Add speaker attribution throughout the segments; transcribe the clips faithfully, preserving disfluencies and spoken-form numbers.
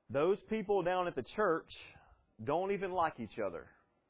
Speaker 1: Those people down at the church don't even like each other,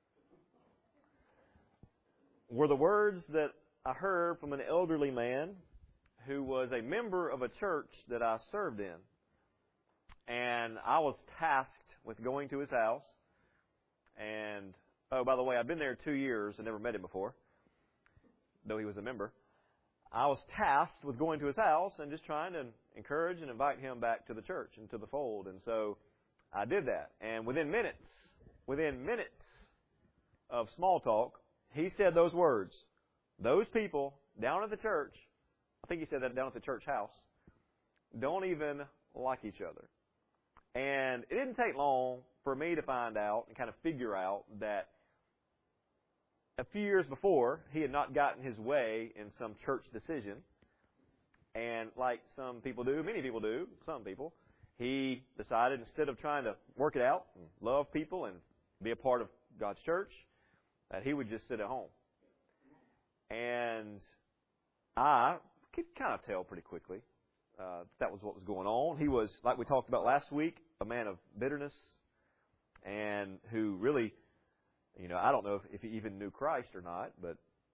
Speaker 1: were the words that I heard from an elderly man who was a member of a church that I served in. And I was tasked with going to his house. And, oh, by the way, I've been there two years and never met him before, though he was a member. I was tasked with going to his house and just trying to encourage and invite him back to the church and to the fold. And so I did that. And within minutes, within minutes of small talk, he said those words. Those people down at the church, I think he said that down at the church house, don't even like each other. And it didn't take long for me to find out and kind of figure out that a few years before, he had not gotten his way in some church decision. And like some people do, many people do, some people, he decided instead of trying to work it out and love people and be a part of God's church, that he would just sit at home. And I could kind of tell pretty quickly uh, that was what was going on. He was, like we talked about last week, a man of bitterness and who really, you know, I don't know if, if he even knew Christ or not, but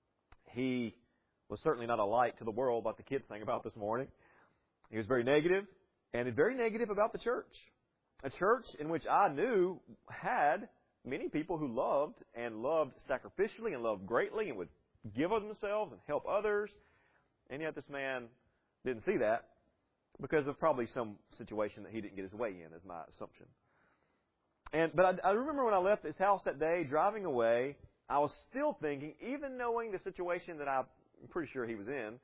Speaker 1: he was certainly not a light to the world like the kids sang about this morning. He was very negative, and very negative about the church. A church in which I knew had many people who loved and loved sacrificially and loved greatly and would give of themselves and help others. And yet this man didn't see that because of probably some situation that he didn't get his way in, is my assumption. And But I, I remember when I left his house that day, driving away, I was still thinking, even knowing the situation that I'm pretty sure he was in,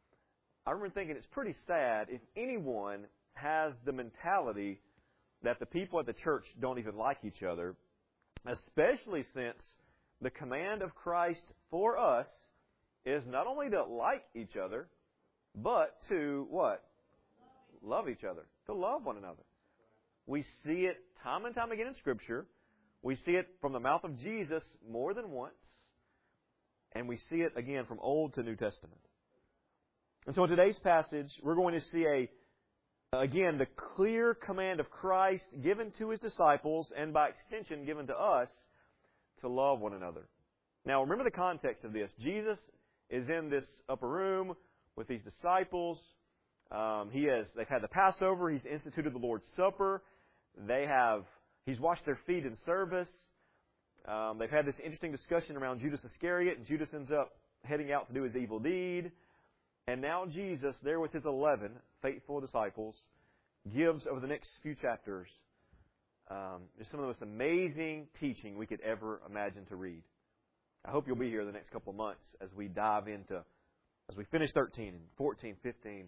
Speaker 1: I remember thinking it's pretty sad if anyone has the mentality that the people at the church don't even like each other, especially since the command of Christ for us is not only to like each other, but to what? Love each other. To love one another. We see it time and time again in Scripture. We see it from the mouth of Jesus more than once. And we see it again from Old to New Testament. And so in today's passage, we're going to see a, again, the clear command of Christ given to His disciples and by extension given to us to love one another. Now remember the context of this. Jesus is in this upper room with these disciples. Um, he has, they've had the Passover. He's instituted the Lord's Supper. They have, He's washed their feet in service. Um, they've had this interesting discussion around Judas Iscariot, and Judas ends up heading out to do his evil deed. And now Jesus, there with His eleven faithful disciples, gives over the next few chapters um, just some of the most amazing teaching we could ever imagine to read. I hope you'll be here the next couple of months as we dive into, as we finish thirteen, fourteen, fifteen,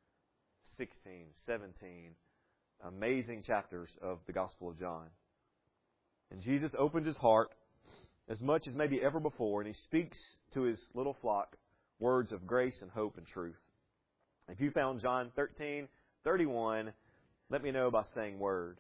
Speaker 1: sixteen, seventeen, amazing chapters of the Gospel of John. And Jesus opens His heart as much as maybe ever before, and He speaks to His little flock words of grace and hope and truth. If you found John thirteen, thirty-one, let me know by saying word.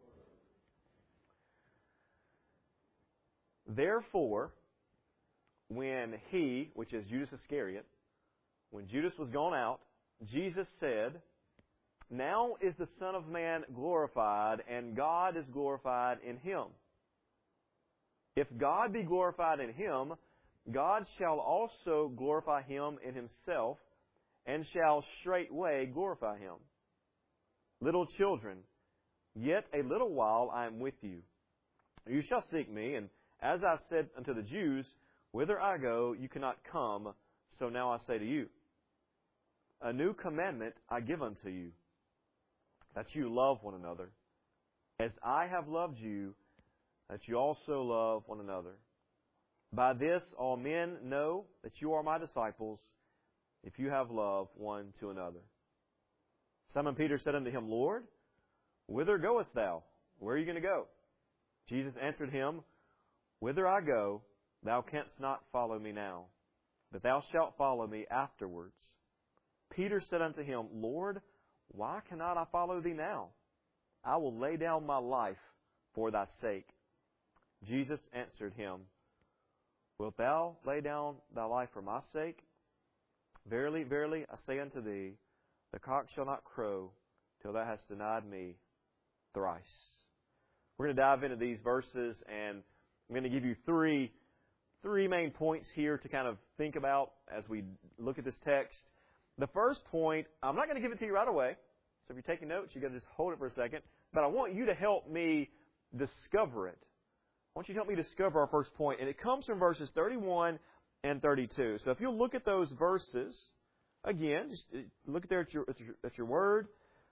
Speaker 1: Therefore, when he, which is Judas Iscariot, when Judas was gone out, Jesus said, "Now is the Son of Man glorified, and God is glorified in Him. If God be glorified in Him, God shall also glorify Him in Himself, and shall straightway glorify Him. Little children, yet a little while I am with you. You shall seek me, and as I said unto the Jews, whither I go, you cannot come, so now I say to you, a new commandment I give unto you, that you love one another, as I have loved you, that you also love one another. By this all men know that you are my disciples, if you have love one to another." Simon Peter said unto Him, "Lord, whither goest thou? Where are you going to go?" Jesus answered him, "Whither I go, thou canst not follow me now, but thou shalt follow me afterwards." Peter said unto Him, "Lord, why cannot I follow Thee now? I will lay down my life for Thy sake." Jesus answered him, "Wilt thou lay down thy life for my sake? Verily, verily, I say unto thee, the cock shall not crow till thou hast denied me thrice. We're going to dive into these verses, and I'm going to give you three, three main points here to kind of think about as we look at this text. The first point, I'm not going to give it to you right away. So if you're taking notes, you've got to just hold it for a second. But I want you to help me discover it. I want you to help me discover our first point. And it comes from verses thirty-one and thirty-two. So if you'll look at those verses, again, just look there at your, at your, at your word.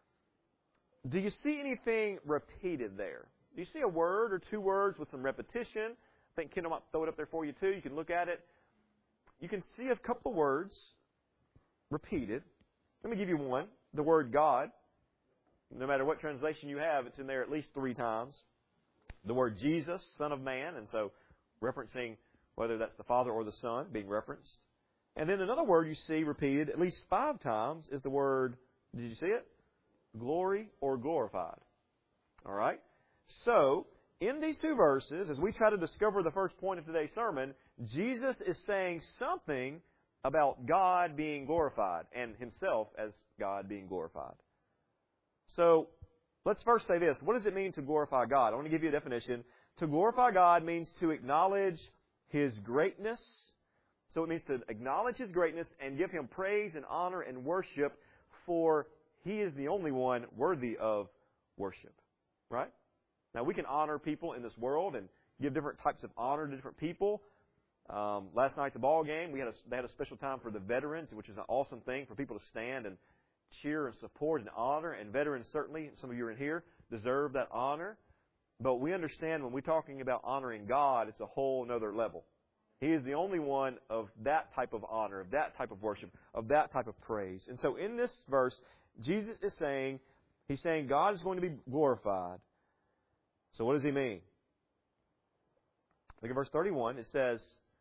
Speaker 1: Do you see anything repeated there? Do you see a word or two words with some repetition? I think Kendall might throw it up there for you too. You can look at it. You can see a couple of words repeated. Let me give you one. The word God. No matter what translation you have, it's in there at least three times. The word Jesus, Son of Man, and so referencing whether that's the Father or the Son being referenced. And then another word you see repeated at least five times is the word, did you see it? Glory or glorified. All right? So, in these two verses, as we try to discover the first point of today's sermon, Jesus is saying something about God being glorified and Himself as God being glorified. So, let's first say this. What does it mean to glorify God? I want to give you a definition. To glorify God means to acknowledge His greatness. So it means to acknowledge His greatness and give Him praise and honor and worship, for He is the only one worthy of worship. Right? Now, we can honor people in this world and give different types of honor to different people. Um, last night at the ball game, we had a, they had a special time for the veterans, which is an awesome thing for people to stand and cheer and support and honor. And veterans certainly, some of you are in here, deserve that honor. But we understand when we're talking about honoring God, it's a whole other level. He is the only one of that type of honor, of that type of worship, of that type of praise. And so in this verse, Jesus is saying, He's saying God is going to be glorified. So what does He mean? Look at verse thirty-one. It says,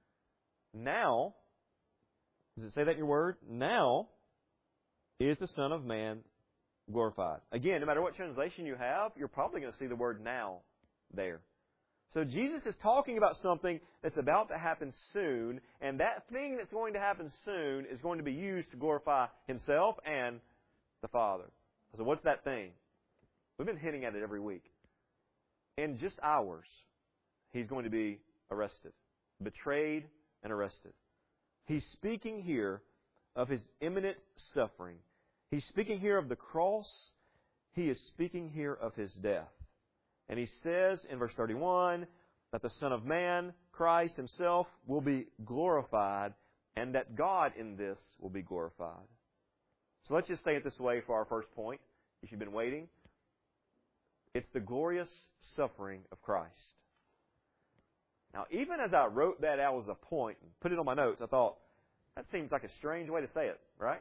Speaker 1: now, does it say that in your word? Now is the Son of Man glorified. Again, no matter what translation you have, you're probably going to see the word now there. So Jesus is talking about something that's about to happen soon, and that thing that's going to happen soon is going to be used to glorify Himself and the Father. So what's that thing? We've been hinting at it every week. In just hours, He's going to be arrested, betrayed and arrested. He's speaking here of His imminent suffering. He's speaking here of the cross. He is speaking here of His death. And He says in verse thirty-one that the Son of Man, Christ Himself, will be glorified and that God in this will be glorified. So let's just say it this way for our first point, if you've been waiting. It's the glorious suffering of Christ. Now, even as I wrote that out as a point and put it on my notes, I thought, that seems like a strange way to say it, right?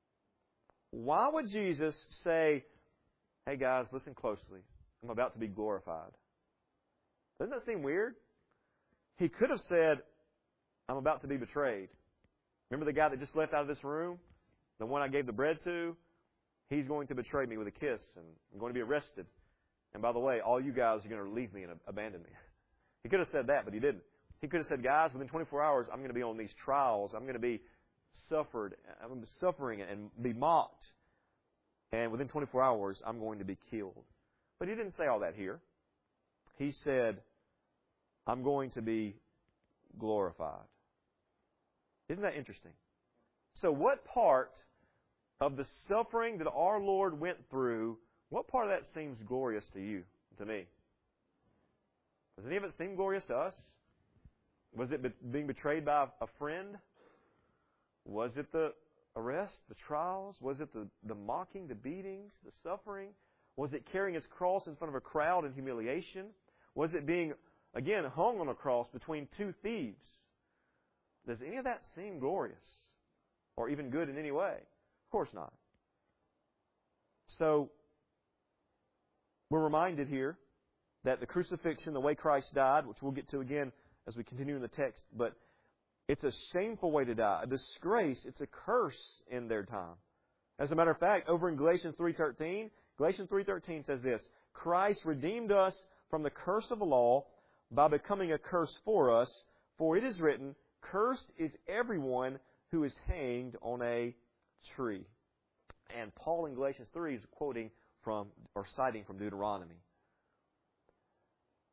Speaker 1: Why would Jesus say, hey guys, listen closely. I'm about to be glorified. Doesn't that seem weird? He could have said, I'm about to be betrayed. Remember the guy that just left out of this room? The one I gave the bread to? He's going to betray me with a kiss, and I'm going to be arrested. And by the way, all you guys are going to leave me and abandon me. He could have said that, but He didn't. He could have said, guys, within twenty-four hours, I'm going to be on these trials. I'm going to be suffered. I'm going to be suffering and be mocked. And within twenty-four hours, I'm going to be killed. But He didn't say all that here. He said, I'm going to be glorified. Isn't that interesting? So what part of the suffering that our Lord went through, what part of that seems glorious to you, to me? Does any of it seem glorious to us? Was it being betrayed by a friend? Was it the arrest, the trials? Was it the, the mocking, the beatings, the suffering? Was it carrying His cross in front of a crowd in humiliation? Was it being, again, hung on a cross between two thieves? Does any of that seem glorious or even good in any way? Of course not. So, we're reminded here that the crucifixion, the way Christ died, which we'll get to again as we continue in the text, but it's a shameful way to die, a disgrace. It's a curse in their time. As a matter of fact, over in Galatians three thirteen, Galatians three thirteen says this, Christ redeemed us from the curse of the law by becoming a curse for us, for it is written, cursed is everyone who is hanged on a tree. And Paul in Galatians three is quoting from or citing from Deuteronomy.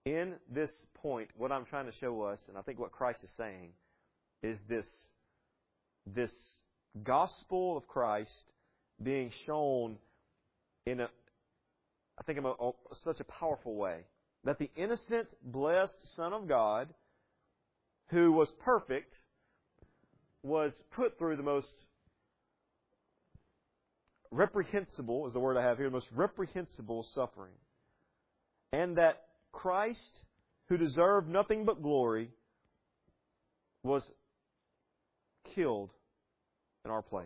Speaker 1: in this point, what I'm trying to show us, and I think what Christ is saying, is this, this gospel of Christ being shown in a, I think in a, a, such a powerful way. That the innocent, blessed Son of God, who was perfect, was put through the most reprehensible, is the word I have here, the most reprehensible suffering. And that Christ, who deserved nothing but glory, was killed in our place.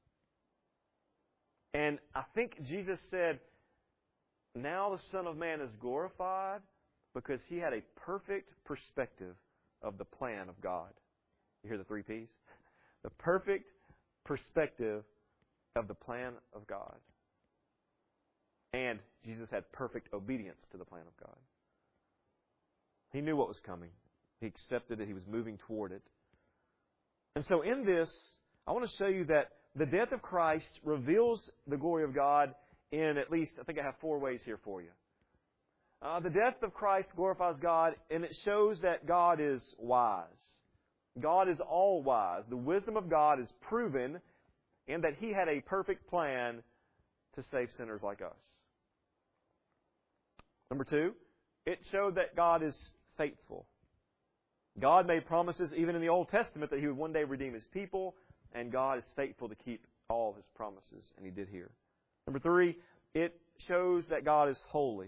Speaker 1: And I think Jesus said, now the Son of Man is glorified because He had a perfect perspective of the plan of God. You hear the three P's? The perfect perspective of the plan of God. And Jesus had perfect obedience to the plan of God. He knew what was coming. He accepted it. He was moving toward it. And so in this, I want to show you that the death of Christ reveals the glory of God in at least, I think I have four ways here for you. Uh, the death of Christ glorifies God, and it shows that God is wise. God is all wise. The wisdom of God is proven in that He had a perfect plan to save sinners like us. Number two, it showed that God is faithful. God made promises even in the Old Testament that He would one day redeem His people, and God is faithful to keep all of His promises, and He did here. Number three, it shows that God is holy.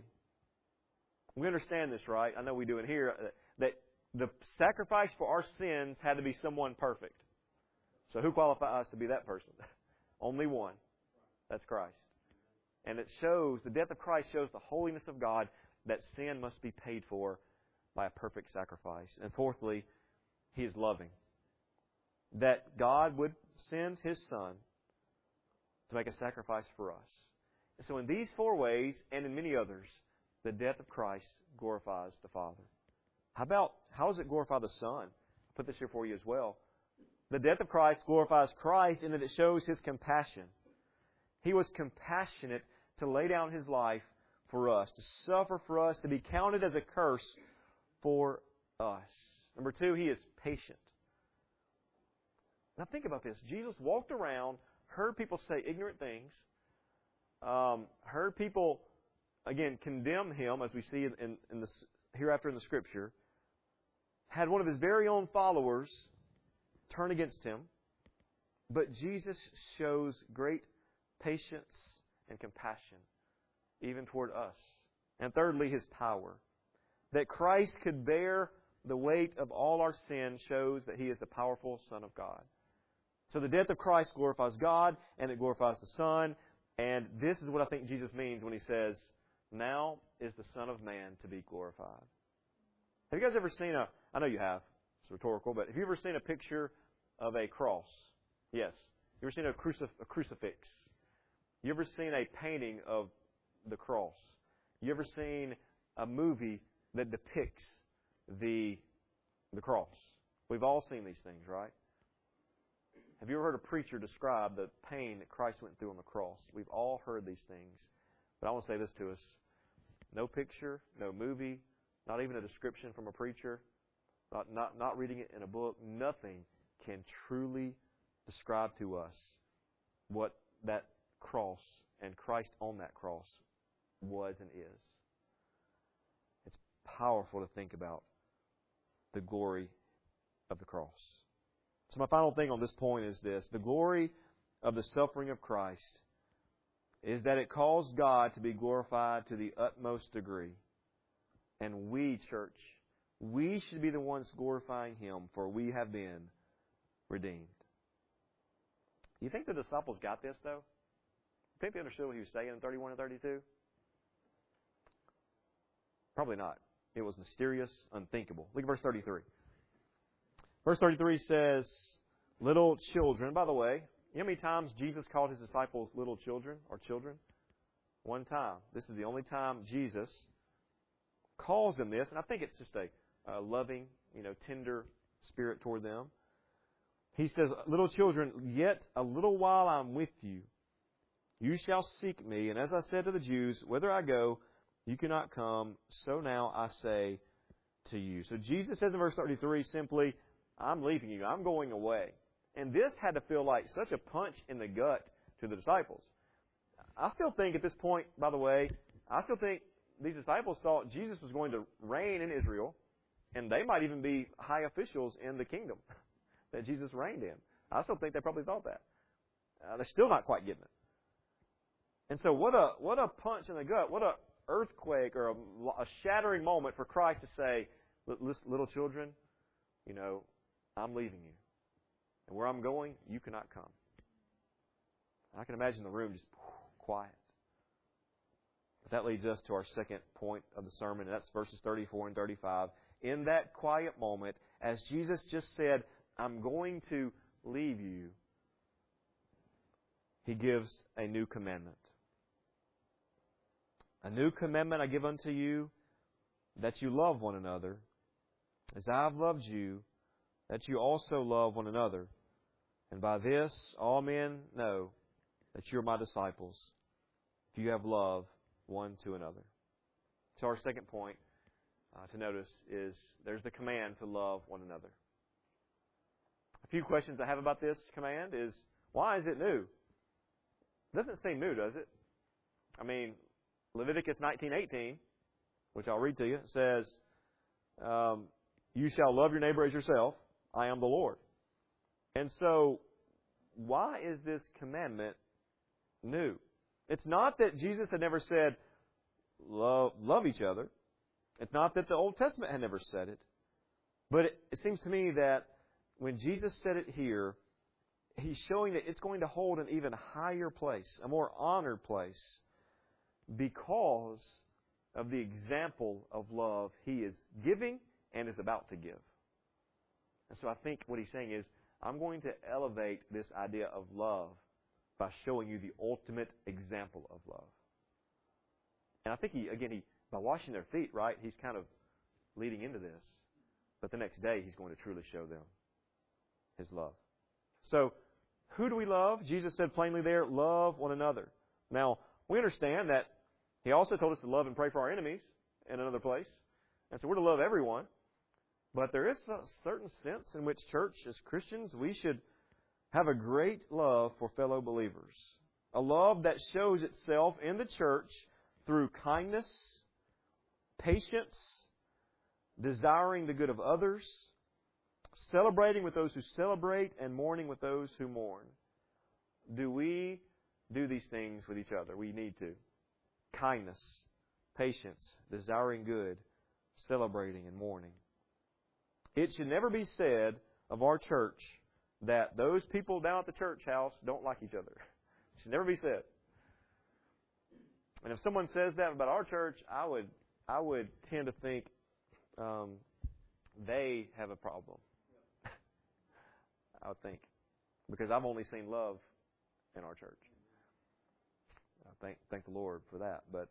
Speaker 1: We understand this, right? I know we do in here, that the sacrifice for our sins had to be someone perfect. So who qualifies to be that person? Only one. That's Christ. And it shows, the death of Christ shows the holiness of God, that sin must be paid for by a perfect sacrifice. And fourthly, He is loving. That God would send His Son to make a sacrifice for us. And so in these four ways, and in many others, the death of Christ glorifies the Father. How about, how does it glorify the Son? I'll put this here for you as well. The death of Christ glorifies Christ in that it shows His compassion. He was compassionate to lay down His life for us, to suffer for us, to be counted as a curse for us. Number two, He is patient. Now think about this. Jesus walked around, heard people say ignorant things, um, heard people, again, condemn Him, as we see in, in the, hereafter in the Scripture, had one of His very own followers turn against Him, but Jesus shows great patience and compassion, even toward us. And thirdly, His power. That Christ could bear the weight of all our sin shows that He is the powerful Son of God. So the death of Christ glorifies God, and it glorifies the Son. And this is what I think Jesus means when He says, now is the Son of Man to be glorified. Have you guys ever seen a, I know you have, it's rhetorical, but have you ever seen a picture of a cross? Yes. You ever seen a, crucif- a crucifix? You ever seen a painting of the cross? You ever seen a movie that depicts the, the cross? We've all seen these things, right? Have you ever heard a preacher describe the pain that Christ went through on the cross? We've all heard these things. But I want to say this to us. No picture, no movie, not even a description from a preacher, not, not, not reading it in a book, nothing can truly describe to us what that cross and Christ on that cross was and is. It's powerful to think about the glory of the cross. So my final thing on this point is this. The glory of the suffering of Christ is that it caused God to be glorified to the utmost degree. And we, church, we should be the ones glorifying Him, for we have been redeemed. You think the disciples got this, though? You think they understood what He was saying in thirty-one and thirty-two? Probably not. It was mysterious, unthinkable. Look at verse thirty-three. Verse thirty-three says, little children. By the way, you know how many times Jesus called His disciples little children or children? One time. This is the only time Jesus calls them this, and I think it's just a, a loving, you know, tender spirit toward them. He says, little children, yet a little while I'm with you. You shall seek me, and as I said to the Jews, whither I go, you cannot come. So now I say to you. So Jesus says in verse thirty-three simply, I'm leaving you. I'm going away. And this had to feel like such a punch in the gut to the disciples. I still think at this point, by the way, I still think these disciples thought Jesus was going to reign in Israel, and they might even be high officials in the kingdom that Jesus reigned in. I still think they probably thought that. Uh, they're still not quite getting it. And so what a what a punch in the gut, what a earthquake or a, a shattering moment for Christ to say, little children, you know, I'm leaving you. And where I'm going, you cannot come. I can imagine the room just quiet. But that leads us to our second point of the sermon, and that's verses thirty-four and thirty-five. In that quiet moment, as Jesus just said, I'm going to leave you, He gives a new commandment. A new commandment I give unto you, that you love one another, as I have loved you, that you also love one another. And by this all men know that you are my disciples, if you have love one to another. So our second point uh, to notice is there's the command to love one another. A few questions I have about this command is, why is it new? It doesn't seem new, does it? I mean, Leviticus nineteen eighteen, which I'll read to you, says, um, you shall love your neighbor as yourself. I am the Lord. And so, why is this commandment new? It's not that Jesus had never said, love, love each other. It's not that the Old Testament had never said it. But it, it seems to me that when Jesus said it here, He's showing that it's going to hold an even higher place, a more honored place, because of the example of love He is giving and is about to give. And so I think what He's saying is, I'm going to elevate this idea of love by showing you the ultimate example of love. And I think he, again, he by washing their feet, right, He's kind of leading into this. But the next day, He's going to truly show them His love. So, who do we love? Jesus said plainly there, love one another. Now, we understand that He also told us to love and pray for our enemies in another place. And so we're to love everyone. But there is a certain sense in which church, as Christians, we should have a great love for fellow believers. A love that shows itself in the church through kindness, patience, desiring the good of others, celebrating with those who celebrate, and mourning with those who mourn. Do we do these things with each other? We need to. Kindness, patience, desiring good, celebrating, and mourning. It should never be said of our church that those people down at the church house don't like each other. It should never be said. And if someone says that about our church, I would I would tend to think um, they have a problem. I would think. Because I've only seen love in our church. I thank thank the Lord for that. But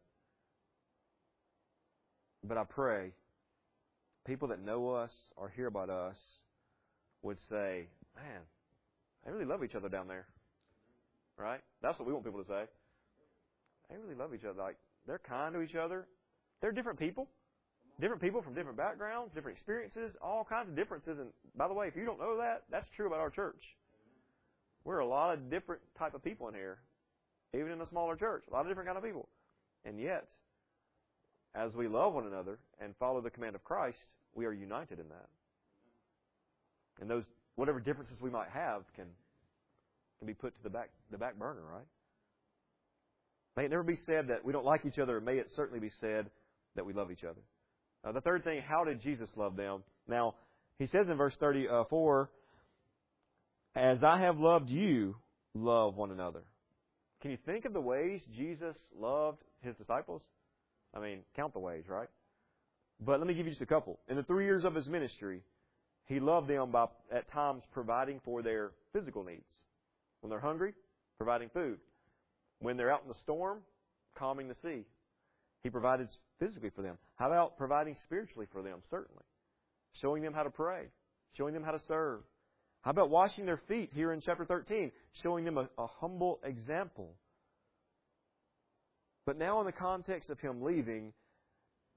Speaker 1: but I pray people that know us or hear about us would say, man, they really love each other down there. Right? That's what we want people to say. They really love each other. Like, they're kind to each other. They're different people. Different people from different backgrounds, different experiences, all kinds of differences. And by the way, if you don't know that, that's true about our church. We're a lot of different type of people in here. Even in a smaller church. A lot of different kind of people. And yet, as we love one another and follow the command of Christ, we are united in that. And those, whatever differences we might have can, can be put to the back, the back burner, right? May it never be said that we don't like each other. May it certainly be said that we love each other. Uh, the third thing, how did Jesus love them? Now, He says in verse thirty-four, as I have loved you, love one another. Can you think of the ways Jesus loved His disciples? I mean, count the ways, right? But let me give you just a couple. In the three years of His ministry, He loved them by, at times, providing for their physical needs. When they're hungry, providing food. When they're out in the storm, calming the sea. He provided physically for them. How about providing spiritually for them? Certainly. Showing them how to pray. Showing them how to serve. How about washing their feet here in chapter thirteen? Showing them a, a humble example. But now in the context of Him leaving,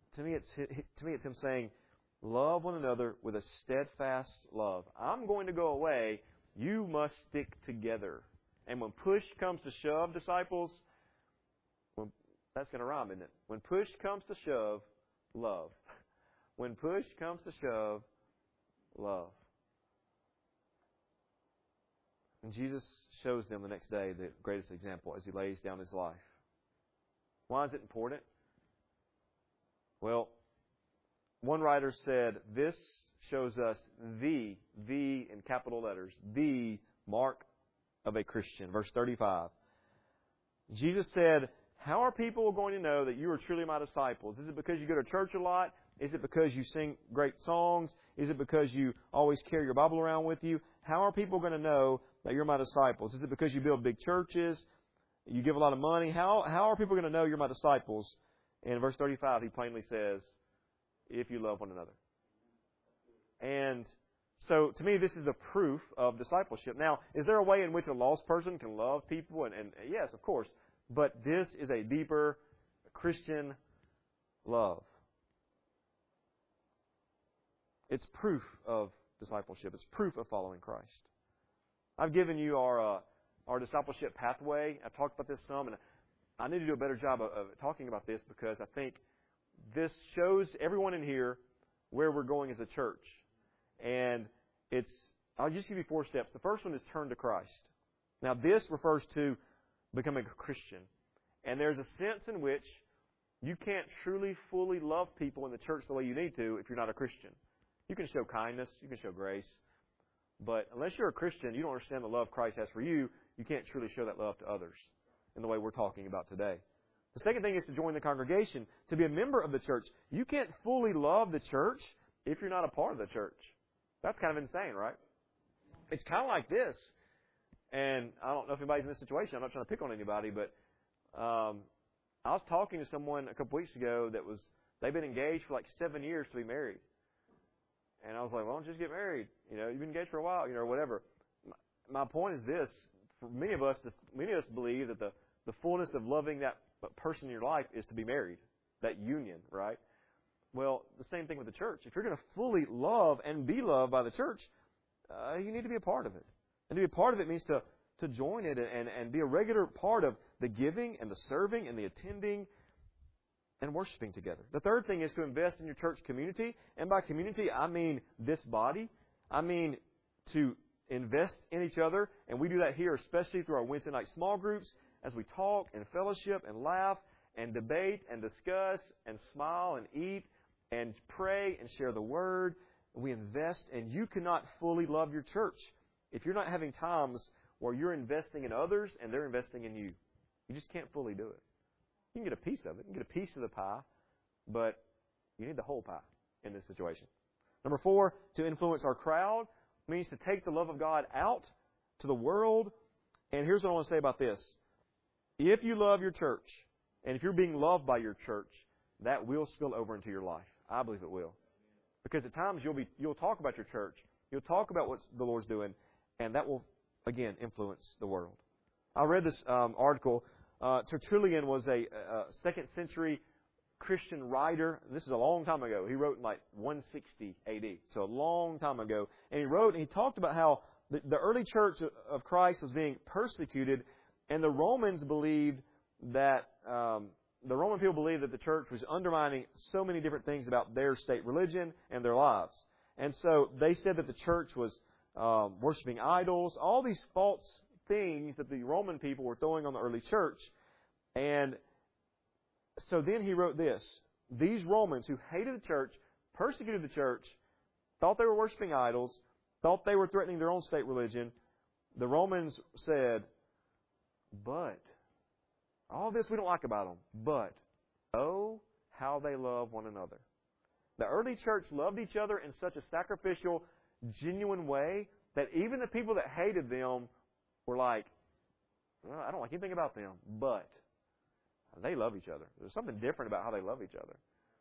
Speaker 1: to me, it's to me, it's Him saying, love one another with a steadfast love. I'm going to go away. You must stick together. And when push comes to shove, disciples, when, that's going to rhyme, isn't it? When push comes to shove, love. When push comes to shove, love. And Jesus shows them the next day the greatest example as He lays down His life. Why is it important? Well, one writer said, this shows us the, the in capital letters, the mark of a Christian. Verse thirty-five. Jesus said, how are people going to know that you are truly my disciples? Is it because you go to church a lot? Is it because you sing great songs? Is it because you always carry your Bible around with you? How are people going to know that you're my disciples? Is it because you build big churches? You give a lot of money? How, how are people going to know you're my disciples? In verse thirty-five, He plainly says, if you love one another. And so, to me, this is the proof of discipleship. Now, is there a way in which a lost person can love people? And, and yes, of course. But this is a deeper Christian love. It's proof of discipleship. It's proof of following Christ. I've given you our uh, our discipleship pathway. I've talked about this some, and I need to do a better job of, of talking about this because I think this shows everyone in here where we're going as a church. And it's, I'll just give you four steps. The first one is turn to Christ. Now, this refers to becoming a Christian. And there's a sense in which you can't truly, fully love people in the church the way you need to if you're not a Christian. You can show kindness, you can show grace, but unless you're a Christian, you don't understand the love Christ has for you, you can't truly show that love to others in the way we're talking about today. The second thing is to join the congregation, to be a member of the church. You can't fully love the church if you're not a part of the church. That's kind of insane, right? It's kind of like this, and I don't know if anybody's in this situation. I'm not trying to pick on anybody, but um, I was talking to someone a couple weeks ago that was, they've been engaged for like seven years to be married. And I was like, well, don't just get married. You know, you've been engaged for a while, you know, or whatever. My point is this. For many of us, many of us believe that the, the fullness of loving that person in your life is to be married, that union, right? Well, the same thing with the church. If you're going to fully love and be loved by the church, uh, you need to be a part of it. And to be a part of it means to, to join it and, and be a regular part of the giving and the serving and the attending and worshiping together. The third thing is to invest in your church community. And by community, I mean this body. I mean to invest in each other. And we do that here, especially through our Wednesday night small groups, as we talk and fellowship and laugh and debate and discuss and smile and eat and pray and share the Word. We invest, and you cannot fully love your church if you're not having times where you're investing in others and they're investing in you. You just can't fully do it. You can get a piece of it. You can get a piece of the pie, but you need the whole pie in this situation. Number four, to influence our crowd means to take the love of God out to the world. And here's what I want to say about this. If you love your church, and if you're being loved by your church, that will spill over into your life. I believe it will. Because at times you'll be you'll talk about your church. You'll talk about what the Lord's doing, and that will, again, influence the world. I read this um, article. Uh, Tertullian was a, a second century Christian writer. This is a long time ago. He wrote in like one sixty A D, so a long time ago. And he wrote and he talked about how the, the early church of Christ was being persecuted, and the Romans believed that um, the Roman people believed that the church was undermining so many different things about their state religion and their lives. And so they said that the church was um, worshiping idols, all these false things that the Roman people were throwing on the early church. And so then he wrote this. These Romans who hated the church, persecuted the church, thought they were worshiping idols, thought they were threatening their own state religion. The Romans said, but, all this we don't like about them, but, oh, how they love one another. The early church loved each other in such a sacrificial, genuine way that even the people that hated them were like, well, I don't like anything about them, but they love each other. There's something different about how they love each other.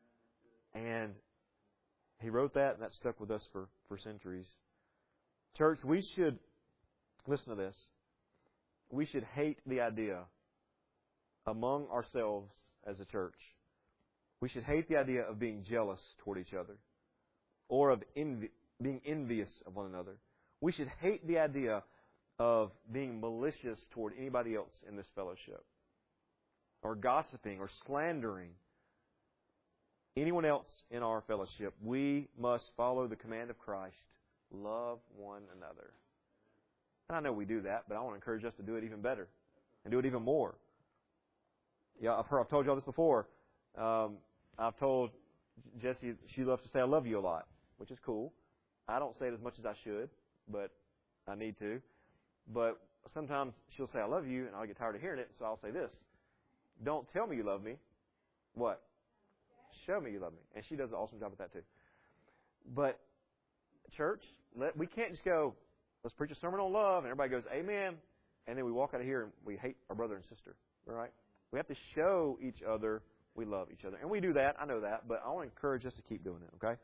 Speaker 1: And he wrote that, and that stuck with us for, for centuries. Church, we should, listen to this, we should hate the idea among ourselves as a church We should hate the idea of being jealous toward each other or of envy, being envious of one another. We should hate the idea of being malicious toward anybody else in this fellowship, or gossiping or slandering anyone else in our fellowship. We must follow the command of Christ, love one another. And I know we do that, but I want to encourage us to do it even better and do it even more. Yeah, I've heard, I've told you all this before. Um, I've told Jessie she loves to say I love you a lot, which is cool. I don't say it as much as I should, but I need to. But sometimes she'll say I love you, and I'll get tired of hearing it, so I'll say this. Don't tell me you love me. What? Show me you love me. And she does an awesome job at that too. But church, let, we can't just go, let's preach a sermon on love, and everybody goes, amen, and then we walk out of here and we hate our brother and sister. All right? We have to show each other we love each other. And we do that, I know that, but I want to encourage us to keep doing it, okay?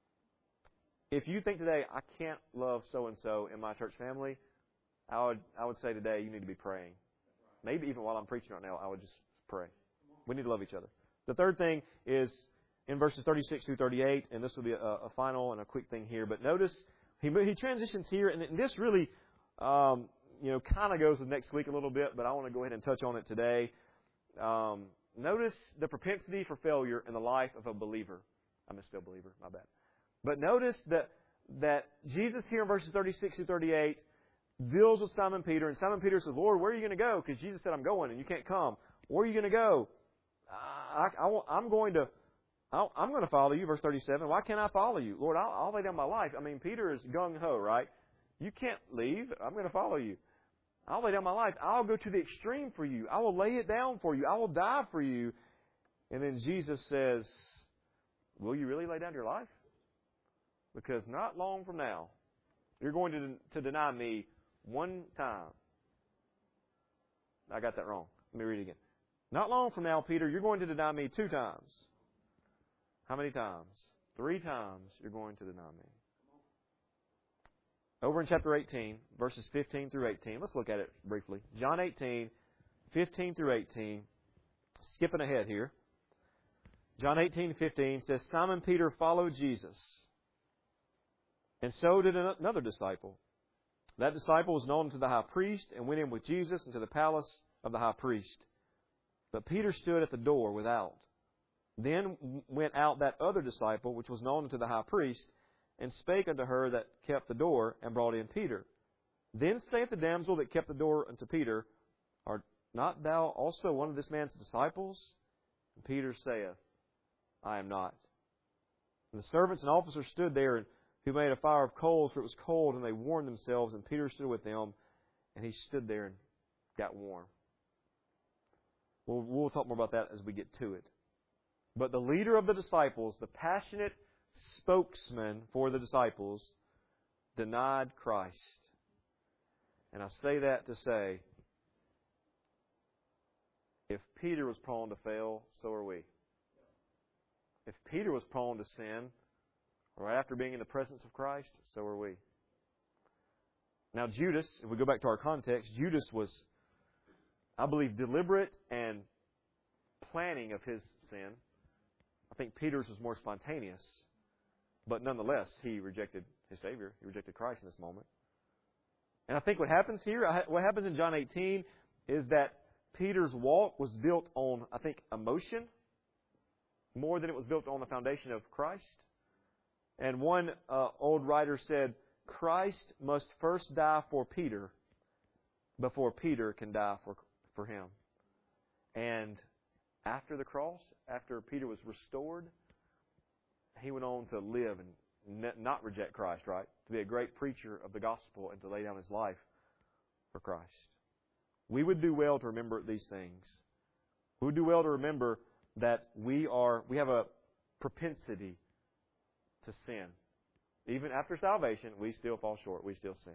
Speaker 1: If you think today, I can't love so-and-so in my church family, I would I would say today you need to be praying. Maybe even while I'm preaching right now, I would just pray. We need to love each other. The third thing is in verses thirty-six through thirty-eight, and this will be a, a final and a quick thing here, but notice he he transitions here, and this really um, you know kind of goes with next week a little bit, but I want to go ahead and touch on it today. Um, notice the propensity for failure in the life of a believer. I misspelled believer, my bad. But notice that that Jesus here in verses thirty-six through thirty-eight deals with Simon Peter, and Simon Peter says, Lord, where are you going to go? Because Jesus said, I'm going, and you can't come. Where are you going to go? I, I, I'm going to I'll, I'm going to follow you, verse thirty-seven. Why can't I follow you? Lord, I'll, I'll lay down my life. I mean, Peter is gung-ho, right? You can't leave. I'm going to follow you. I'll lay down my life. I'll go to the extreme for you. I will lay it down for you. I will die for you. And then Jesus says, will you really lay down your life? Because not long from now, you're going to, to deny me one time. I got that wrong. Let me read it again. Not long from now, Peter, you're going to deny me two times. How many times? Three times you're going to deny me. Over in chapter eighteen, verses fifteen through eighteen. Let's look at it briefly. John eighteen, fifteen through eighteen. Skipping ahead here. John eighteen, fifteen says, Simon Peter followed Jesus, and so did another disciple. That disciple was known to the high priest and went in with Jesus into the palace of the high priest. But Peter stood at the door without. Then went out that other disciple, which was known to the high priest, and spake unto her that kept the door, and brought in Peter. Then saith the damsel that kept the door unto Peter, Art not thou also one of this man's disciples? And Peter saith, I am not. And the servants and officers stood there, and who made a fire of coals, for it was cold, and they warmed themselves, and Peter stood with them, and he stood there and got warm. We'll, we'll talk more about that as we get to it. But the leader of the disciples, the passionate spokesman for the disciples, denied Christ. And I say that to say, if Peter was prone to fail, so are we. If Peter was prone to sin, right after being in the presence of Christ, so are we. Now Judas, if we go back to our context, Judas was, I believe, deliberate and planning of his sin. I think Peter's was more spontaneous. But nonetheless, he rejected his Savior. He rejected Christ in this moment. And I think what happens here, what happens in John eighteen, is that Peter's walk was built on, I think, emotion more than it was built on the foundation of Christ. And one uh, old writer said, Christ must first die for Peter before Peter can die for, for him. And after the cross, after Peter was restored, he went on to live and not reject Christ, right? To be a great preacher of the gospel and to lay down his life for Christ. We would do well to remember these things. We would do well to remember that we are, we have a propensity to sin. Even after salvation, we still fall short. We still sin.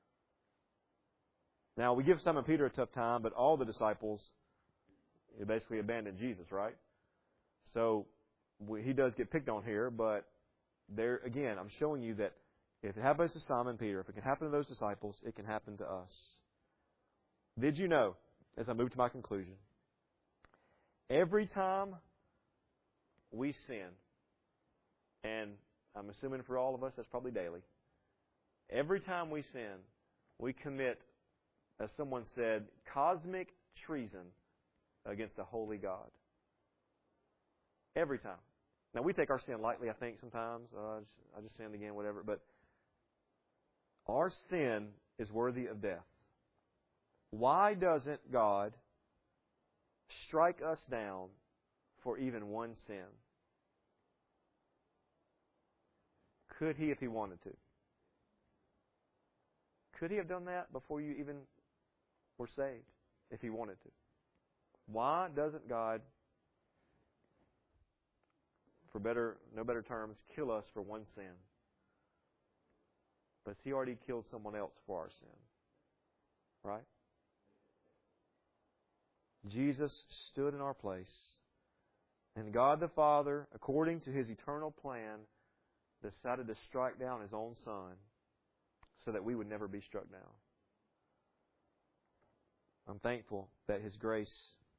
Speaker 1: Now, we give Simon Peter a tough time, but all the disciples basically abandoned Jesus, right? So, we, he does get picked on here, but there again, I'm showing you that if it happens to Simon Peter, if it can happen to those disciples, it can happen to us. Did you know, as I move to my conclusion, every time we sin, and I'm assuming for all of us that's probably daily, every time we sin, we commit, as someone said, cosmic treason against a holy God. Every time. Now, we take our sin lightly, I think, sometimes. Uh, I, just, I just sinned again, whatever. But our sin is worthy of death. Why doesn't God strike us down for even one sin? Could He if He wanted to? Could He have done that before you even were saved, if He wanted to? Why doesn't God, for better, no better terms, kill us for one sin? But He already killed someone else for our sin. Right? Jesus stood in our place. And God the Father, according to His eternal plan, decided to strike down His own Son so that we would never be struck down. I'm thankful that His grace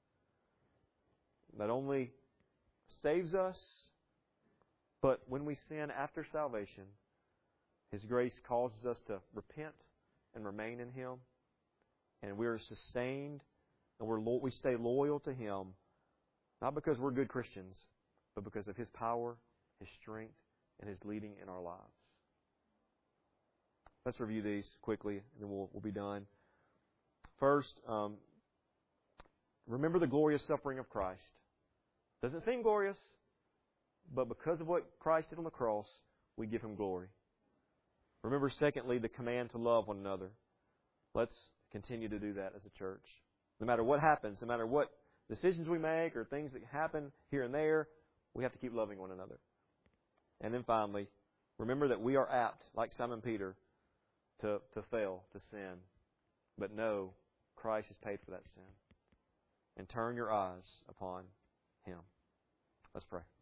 Speaker 1: not only saves us, but when we sin after salvation, His grace causes us to repent and remain in Him. And we're sustained and we're lo- we stay loyal to Him, not because we're good Christians, but because of His power, His strength, and His leading in our lives. Let's review these quickly, and then we'll, we'll be done. First, um, remember the glorious suffering of Christ. Doesn't seem glorious, but because of what Christ did on the cross, we give Him glory. Remember, secondly, the command to love one another. Let's continue to do that as a church. No matter what happens, no matter what decisions we make or things that happen here and there, we have to keep loving one another. And then finally, remember that we are apt, like Simon Peter, to, to fail, to sin. But know Christ has paid for that sin. And turn your eyes upon Him. Let's pray.